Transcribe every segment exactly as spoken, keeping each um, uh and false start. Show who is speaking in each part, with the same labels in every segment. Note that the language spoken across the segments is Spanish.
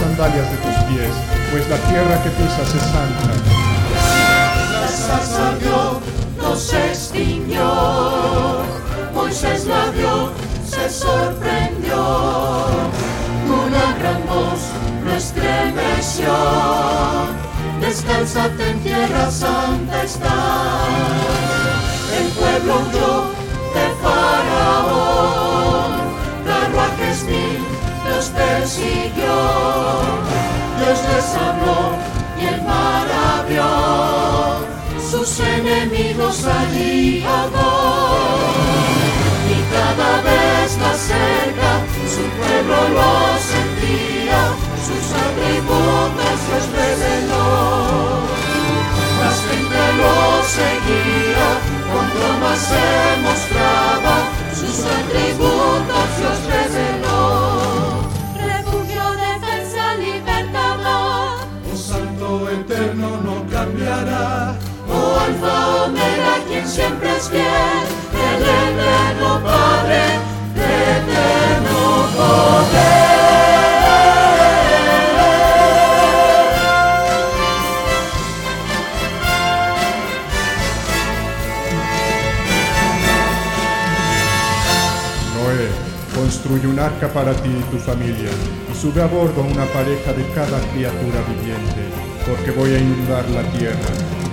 Speaker 1: sandalias de tus pies, pues la tierra que pisas es santa.
Speaker 2: La zarza ardió, no se extinguió, Moisés la vio, se sorprendió, una gran voz lo estremeció, descálzate en tierra santa estás. El pueblo huyó de Faraón, carruajes mil los persiguió, Dios les habló y el mar abrió, sus enemigos allí ahogó. Y cada vez más cerca su pueblo lo sentía, sus atributos Dios reveló. Más gente lo seguía, cuanto más se mostraba, sus atributos Dios reveló.
Speaker 3: Refugio, defensa, libertador,
Speaker 2: Oh Santo eterno no cambiará, oh Alfa, Omega, quien siempre es fiel, el eterno Padre, de eterno poder.
Speaker 1: Noé, construye un arca para ti y tu familia, y sube a bordo una pareja de cada criatura viviente, porque voy a inundar la tierra.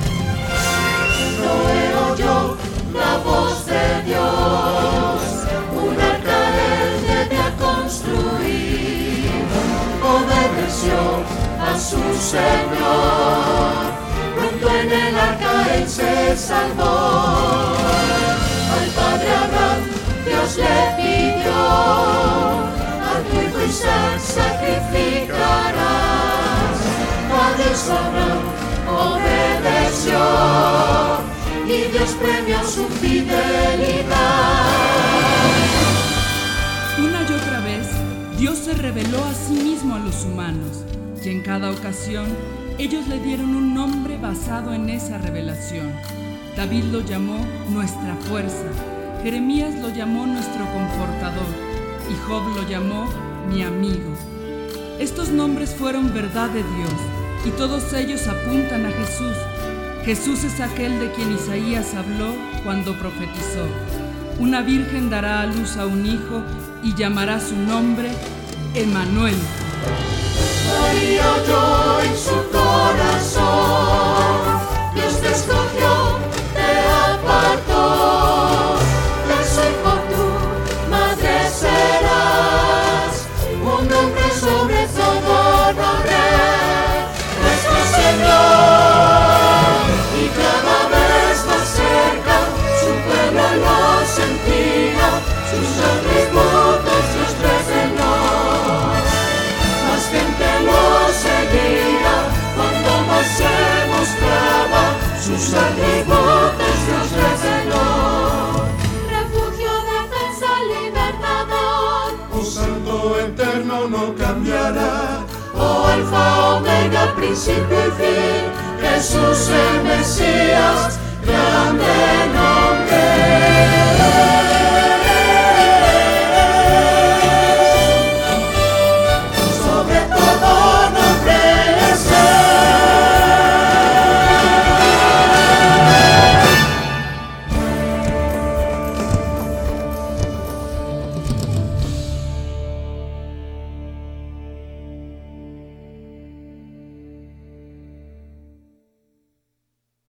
Speaker 2: Noé oyó la voz de Dios, un arca él debía construir, obedeció a su Señor, pronto en el arca él se salvó. Al padre Abraham Dios le pidió, a tu hijo Isaac sacrificarás. A Dios Abraham obedeció, y Dios premió su fidelidad.
Speaker 4: Una y otra vez, Dios se reveló a sí mismo a los humanos, y en cada ocasión, ellos le dieron un nombre basado en esa revelación. David lo llamó nuestra fuerza, Jeremías lo llamó nuestro confortador, y Job lo llamó mi amigo. Estos nombres fueron verdad de Dios, y todos ellos apuntan a Jesús. Jesús es aquel de quien Isaías habló cuando profetizó: una virgen dará a luz a un hijo y llamará su nombre Emmanuel.
Speaker 2: María oyó en su corazón, Dios te escogió, te apartó, de su hijo tú madre serás, un nombre sobre todo nombre, nuestro Señor. Y cada vez más cerca su pueblo lo sentía, sus atributos Dios reveló. Más gente lo seguía, cuando más se mostraba, sus atributos Dios reveló.
Speaker 3: refugio, defensa, libertador,
Speaker 2: Oh Santo eterno no cambiará, oh Alfa, Omega, principio y fin, Jesús el Mesías, grande nombre.